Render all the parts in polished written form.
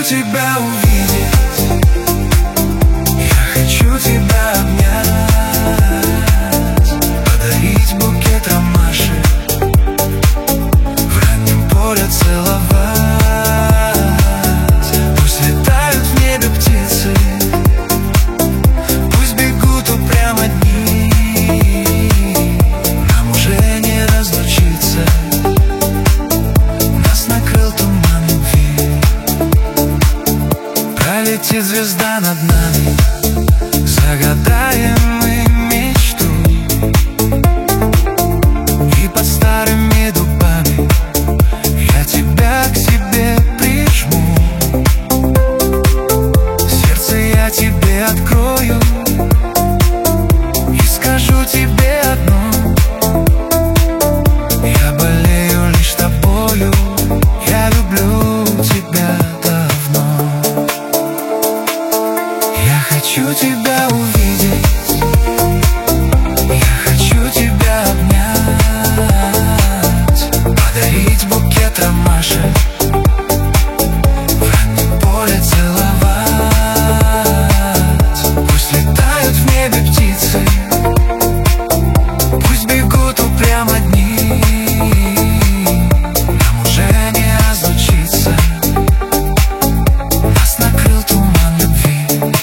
тебя увидеть, я хочу тебя обнять, подарить букет ромашек, в раннем поле целовать. Пусть летают в небе птицы, пусть бегут упрямо дни, нам уже не разлучиться, нас накрыл туман любви. Пролетит звезда над нами, загадаем мы мечту, и под старыми дубами я тебя к себе прижму. Сердце я тебе открою и скажу тебе одно: я болею лишь тобою, я люблю тебя давно. Я хочу тебя увидеть, я хочу тебя обнять, подарить букет ромашек, в раннем поле целовать. Пусть летают в небе птицы, пусть бегут упрямо дни, нам уже не разлучиться, нас накрыл туман любви.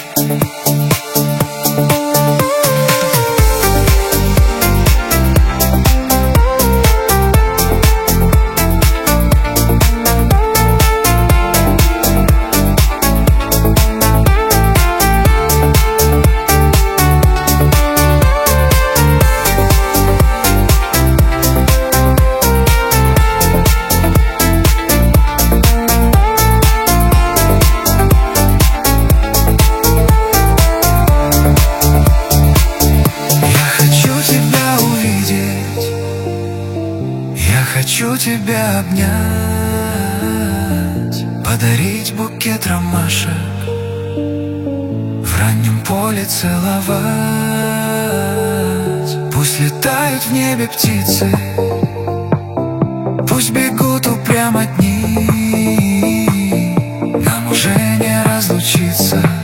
Я хочу тебя обнять, подарить букет ромашек, в раннем поле целовать. Пусть летают в небе птицы, пусть бегут упрямо дни, нам уже не разлучиться.